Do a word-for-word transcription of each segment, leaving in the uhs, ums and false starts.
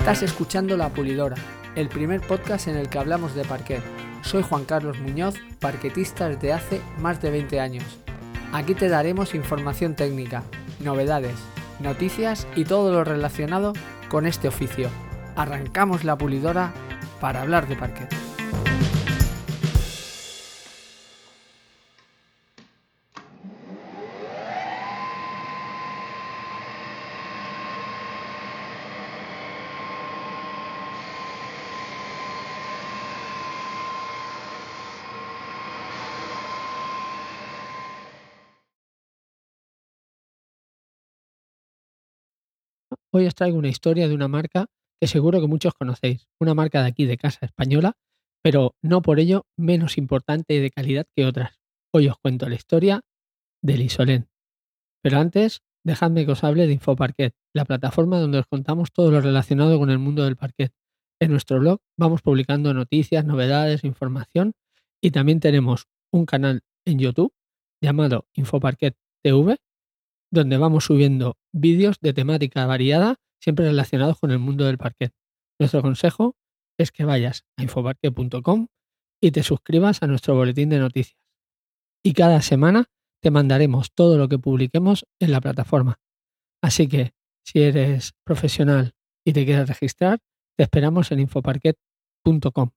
Estás escuchando La Pulidora, el primer podcast en el que hablamos de parquet. Soy Juan Carlos Muñoz, parquetista desde hace más de veinte años. Aquí te daremos información técnica, novedades, noticias y todo lo relacionado con este oficio. Arrancamos La Pulidora para hablar de parquet. Hoy os traigo una historia de una marca que seguro que muchos conocéis, una marca de aquí de casa española, pero no por ello menos importante y de calidad que otras. Hoy os cuento la historia de Lisolén. Pero antes, dejadme que os hable de InfoParquet, la plataforma donde os contamos todo lo relacionado con el mundo del parquet. En nuestro blog vamos publicando noticias, novedades, información y también tenemos un canal en YouTube llamado InfoParquet T V, donde vamos subiendo vídeos de temática variada, siempre relacionados con el mundo del parquet. Nuestro consejo es que vayas a infoparquet punto com y te suscribas a nuestro boletín de noticias. Y cada semana te mandaremos todo lo que publiquemos en la plataforma. Así que, si eres profesional y te quieres registrar, te esperamos en infoparquet punto com.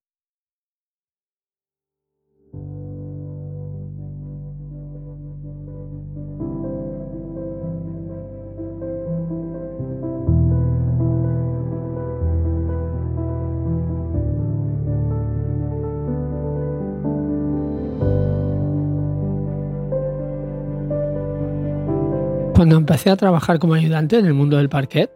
Cuando empecé a trabajar como ayudante en el mundo del parquet,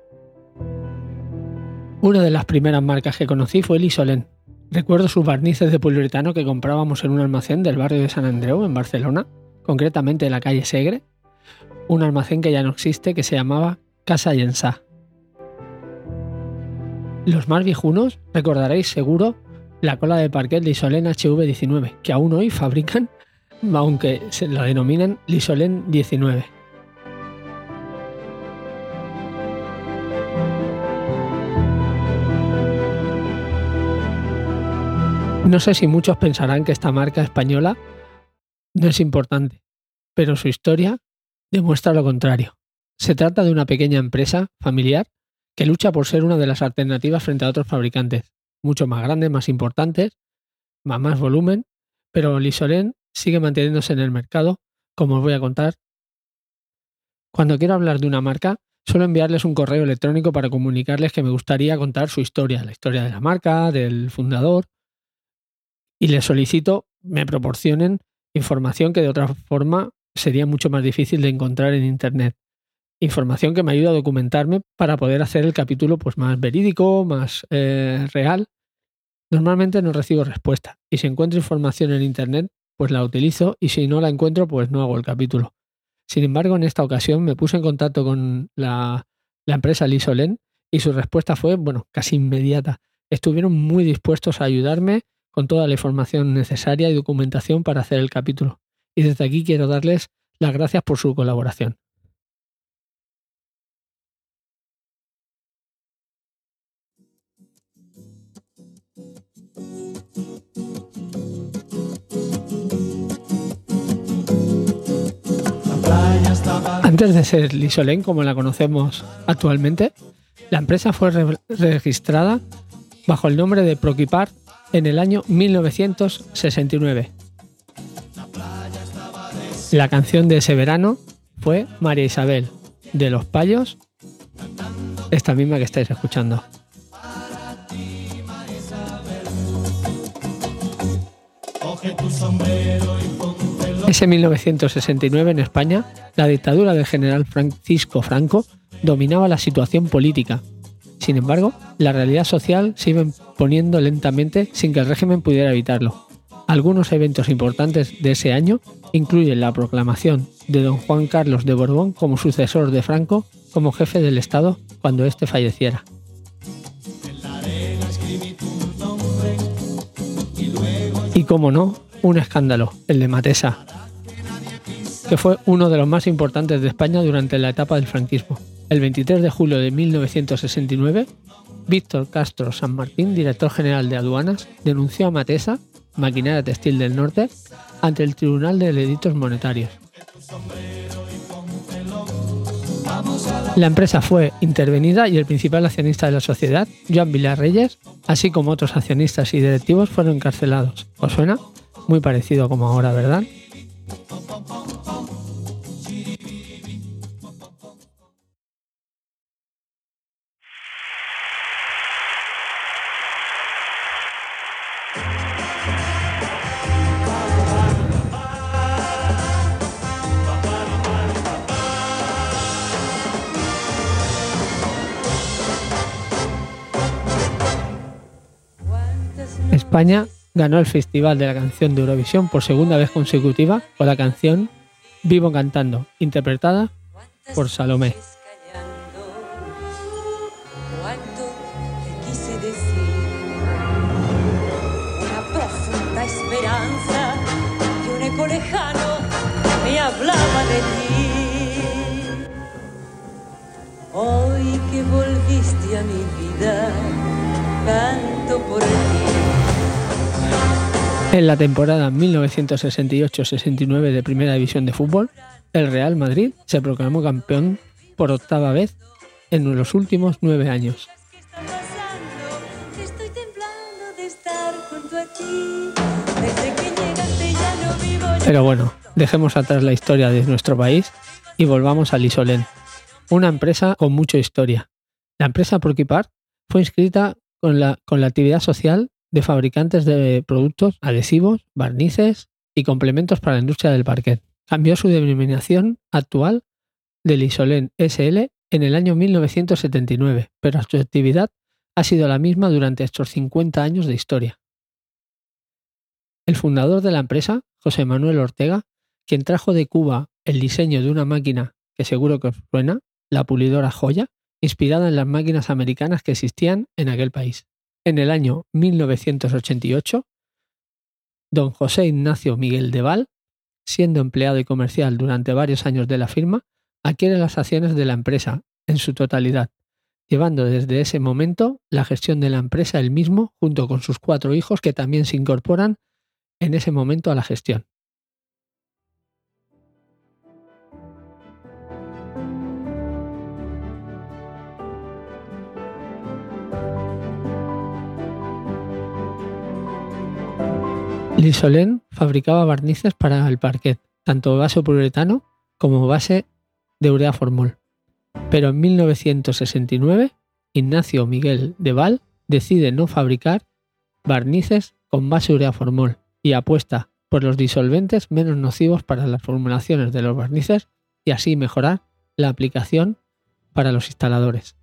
una de las primeras marcas que conocí fue Lisolén. Recuerdo sus barnices de poliuretano que comprábamos en un almacén del barrio de Sant Andreu, en Barcelona, concretamente en la calle Segre, un almacén que ya no existe que se llamaba Casa Llençà. Los más viejunos recordaréis seguro la cola de parquet Lisolén H V diecinueve, que aún hoy fabrican, aunque se la denominan Lisolén diecinueve. No sé si muchos pensarán que esta marca española no es importante, pero su historia demuestra lo contrario. Se trata de una pequeña empresa familiar que lucha por ser una de las alternativas frente a otros fabricantes, mucho más grandes, más importantes, más, más volumen, pero Lisolén sigue manteniéndose en el mercado, como os voy a contar. Cuando quiero hablar de una marca, suelo enviarles un correo electrónico para comunicarles que me gustaría contar su historia, la historia de la marca, del fundador, y les solicito me proporcionen información que de otra forma sería mucho más difícil de encontrar en internet. Información que me ayuda a documentarme para poder hacer el capítulo pues, más verídico, más eh, real. Normalmente no recibo respuesta y si encuentro información en internet pues la utilizo y si no la encuentro pues no hago el capítulo. Sin embargo, en esta ocasión me puse en contacto con la, la empresa Lisolén y su respuesta fue, bueno, casi inmediata. Estuvieron muy dispuestos a ayudarme con toda la información necesaria y documentación para hacer el capítulo. Y desde aquí quiero darles las gracias por su colaboración. Antes de ser Lisolén, como la conocemos actualmente, la empresa fue re- registrada bajo el nombre de Proquipar en el año mil novecientos sesenta y nueve. La canción de ese verano fue María Isabel, de Los Payos, esta misma que estáis escuchando. Ese mil novecientos sesenta y nueve en España, la dictadura del general Francisco Franco dominaba la situación política. Sin embargo, la realidad social se iba imponiendo lentamente sin que el régimen pudiera evitarlo. Algunos eventos importantes de ese año incluyen la proclamación de don Juan Carlos de Borbón como sucesor de Franco como jefe del Estado cuando éste falleciera. Y cómo no, un escándalo, el de Matesa, que fue uno de los más importantes de España durante la etapa del franquismo. El veintitrés de julio de mil novecientos sesenta y nueve, Víctor Castro San Martín, director general de Aduanas, denunció a Matesa, maquinaria textil del norte, ante el Tribunal de Delitos Monetarios. La empresa fue intervenida y el principal accionista de la sociedad, Joan Vilarreyes, así como otros accionistas y directivos, fueron encarcelados. ¿Os suena? Muy parecido como ahora, ¿verdad? España ganó el Festival de la Canción de Eurovisión por segunda vez consecutiva con la canción Vivo Cantando, interpretada por Salomé. Hoy que volviste a mi vida, canto por ti. En la temporada mil novecientos sesenta y ocho sesenta y nueve de Primera División de Fútbol, el Real Madrid se proclamó campeón por octava vez en los últimos nueve años. Pero bueno, dejemos atrás la historia de nuestro país y volvamos a Lisolén, una empresa con mucha historia. La empresa Porquipart fue inscrita con la, con la actividad social de fabricantes de productos, adhesivos, barnices y complementos para la industria del parquet. Cambió su denominación actual de Lisolén ese ele en el año mil novecientos setenta y nueve, pero su actividad ha sido la misma durante estos cincuenta años de historia. El fundador de la empresa, José Manuel Ortega, quien trajo de Cuba el diseño de una máquina que seguro que os suena, la pulidora Joya, inspirada en las máquinas americanas que existían en aquel país. En el año mil novecientos ochenta y ocho, don José Ignacio Miguel de Val, siendo empleado y comercial durante varios años de la firma, adquiere las acciones de la empresa en su totalidad, llevando desde ese momento la gestión de la empresa él mismo junto con sus cuatro hijos que también se incorporan en ese momento a la gestión. Lisolén fabricaba barnices para el parquet, tanto base poliuretano como base de urea formol. Pero en mil novecientos sesenta y nueve, Ignacio Miguel de Val decide no fabricar barnices con base urea formol y apuesta por los disolventes menos nocivos para las formulaciones de los barnices y así mejorar la aplicación para los instaladores.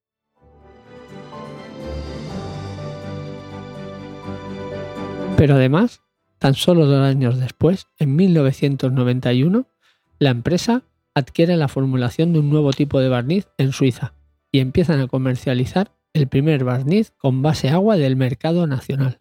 Pero además, tan solo dos años después, en mil novecientos noventa y uno, la empresa adquiere la formulación de un nuevo tipo de barniz en Suiza y empiezan a comercializar el primer barniz con base agua del mercado nacional.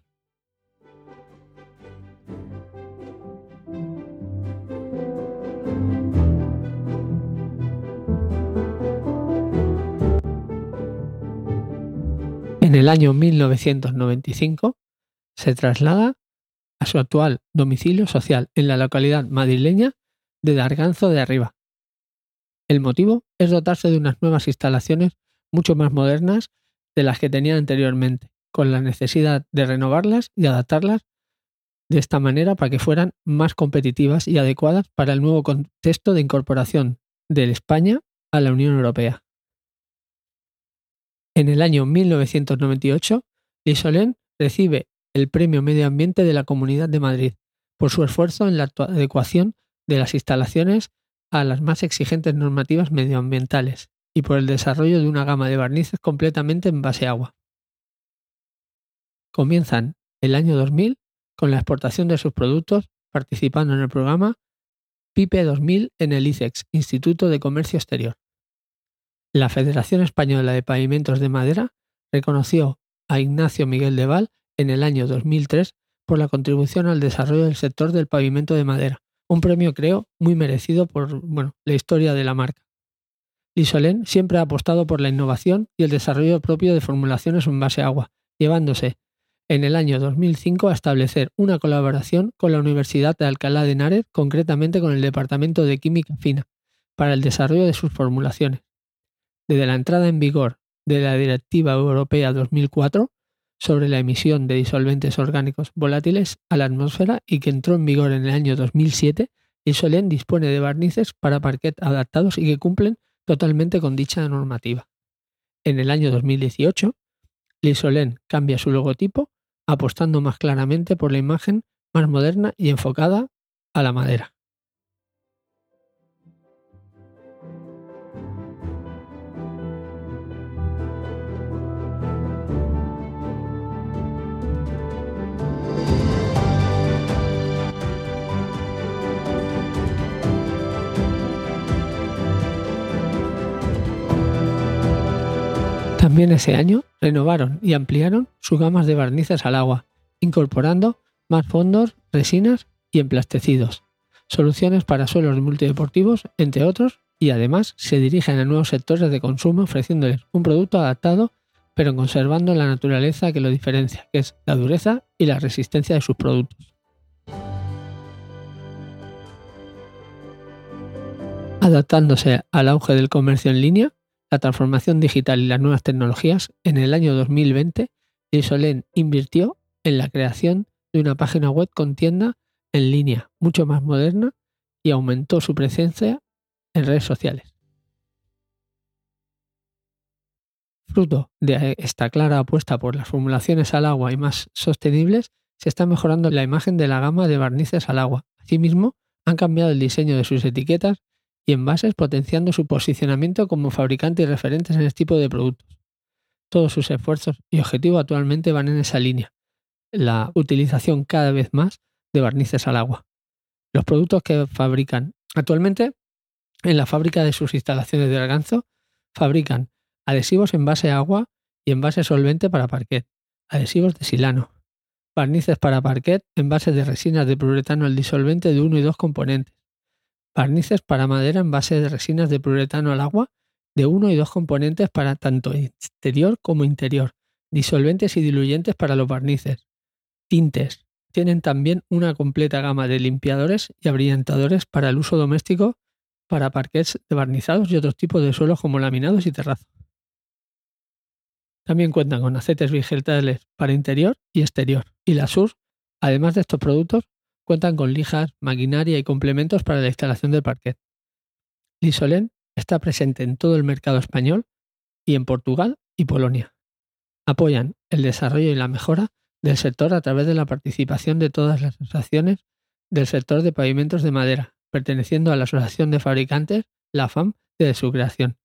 En el año mil novecientos noventa y cinco se traslada a su actual domicilio social en la localidad madrileña de Darganzo de Arriba. El motivo es dotarse de unas nuevas instalaciones mucho más modernas de las que tenía anteriormente, con la necesidad de renovarlas y adaptarlas de esta manera para que fueran más competitivas y adecuadas para el nuevo contexto de incorporación de España a la Unión Europea. En el año mil novecientos noventa y ocho, Lisolén recibe el Premio Medio Ambiente de la Comunidad de Madrid por su esfuerzo en la adecuación de las instalaciones a las más exigentes normativas medioambientales y por el desarrollo de una gama de barnices completamente en base agua. Comienzan el año dos mil con la exportación de sus productos, participando en el programa PIPE dos mil en el I C E X, Instituto de Comercio Exterior. La Federación Española de Pavimentos de Madera reconoció a Ignacio Miguel de Val en el año dos mil tres por la contribución al desarrollo del sector del pavimento de madera, un premio creo muy merecido por bueno, la historia de la marca. Lisolén siempre ha apostado por la innovación y el desarrollo propio de formulaciones en base a agua, llevándose en el año dos mil cinco a establecer una colaboración con la Universidad de Alcalá de Henares, concretamente con el Departamento de Química Fina, para el desarrollo de sus formulaciones. Desde la entrada en vigor de la Directiva Europea dos mil cuatro sobre la emisión de disolventes orgánicos volátiles a la atmósfera y que entró en vigor en el año dos mil siete, Lisolén dispone de barnices para parquet adaptados y que cumplen totalmente con dicha normativa. En el año dos mil dieciocho, Lisolén cambia su logotipo, apostando más claramente por la imagen más moderna y enfocada a la madera. También ese año renovaron y ampliaron sus gamas de barnices al agua, incorporando más fondos, resinas y emplastecidos, soluciones para suelos multideportivos, entre otros, y además se dirigen a nuevos sectores de consumo ofreciéndoles un producto adaptado pero conservando la naturaleza que lo diferencia, que es la dureza y la resistencia de sus productos. Adaptándose al auge del comercio en línea, la transformación digital y las nuevas tecnologías, en el año dos mil veinte, Lisolén invirtió en la creación de una página web con tienda en línea mucho más moderna y aumentó su presencia en redes sociales. Fruto de esta clara apuesta por las formulaciones al agua y más sostenibles, se está mejorando la imagen de la gama de barnices al agua. Asimismo, han cambiado el diseño de sus etiquetas y envases, potenciando su posicionamiento como fabricante y referentes en este tipo de productos. Todos sus esfuerzos y objetivos actualmente van en esa línea, la utilización cada vez más de barnices al agua. Los productos que fabrican actualmente en la fábrica de sus instalaciones de Arganzo fabrican adhesivos en base a agua y envase solvente para parquet, adhesivos de silano, barnices para parquet, envases de resinas de poliuretano al disolvente de uno y dos componentes, barnices para madera en base de resinas de poliuretano al agua de uno y dos componentes para tanto exterior como interior, disolventes y diluyentes para los barnices, tintes. Tienen también una completa gama de limpiadores y abrillantadores para el uso doméstico, para parquets de barnizados y otros tipos de suelos como laminados y terrazos. También cuentan con aceites vegetales para interior y exterior. Y la Sur, además de estos productos, cuentan con lijas, maquinaria y complementos para la instalación del parquet. Lisolén está presente en todo el mercado español y en Portugal y Polonia. Apoyan el desarrollo y la mejora del sector a través de la participación de todas las asociaciones del sector de pavimentos de madera, perteneciendo a la Asociación de Fabricantes, la F A M, desde su creación.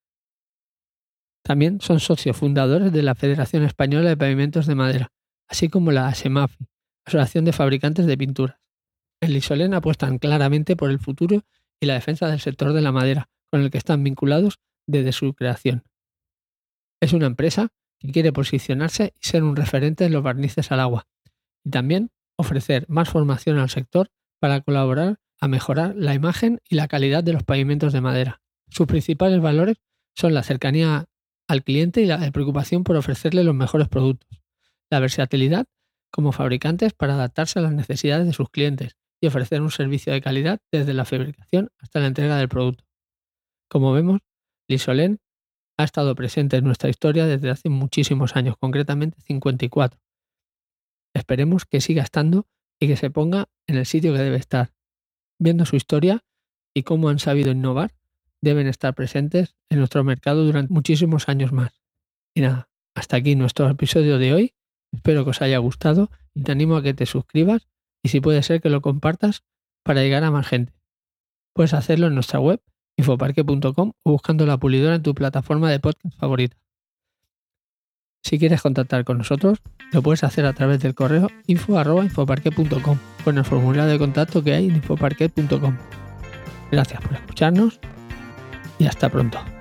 También son socios fundadores de la Federación Española de Pavimentos de Madera, así como la ASEMAFI, Asociación de Fabricantes de Pinturas. En Lisolén apuestan claramente por el futuro y la defensa del sector de la madera, con el que están vinculados desde su creación. Es una empresa que quiere posicionarse y ser un referente en los barnices al agua, y también ofrecer más formación al sector para colaborar a mejorar la imagen y la calidad de los pavimentos de madera. Sus principales valores son la cercanía al cliente y la preocupación por ofrecerle los mejores productos, la versatilidad como fabricantes para adaptarse a las necesidades de sus clientes y ofrecer un servicio de calidad desde la fabricación hasta la entrega del producto. Como vemos, Lisolén ha estado presente en nuestra historia desde hace muchísimos años, concretamente cincuenta y cuatro. Esperemos que siga estando y que se ponga en el sitio que debe estar. Viendo su historia y cómo han sabido innovar, deben estar presentes en nuestro mercado durante muchísimos años más. Y nada, hasta aquí nuestro episodio de hoy. Espero que os haya gustado y te animo a que te suscribas y si puede ser que lo compartas para llegar a más gente. Puedes hacerlo en nuestra web infoparquet punto com o buscando La Pulidora en tu plataforma de podcast favorita. Si quieres contactar con nosotros, lo puedes hacer a través del correo info arroba infoparquet punto com o en el formulario de contacto que hay en infoparquet punto com. Gracias por escucharnos y hasta pronto.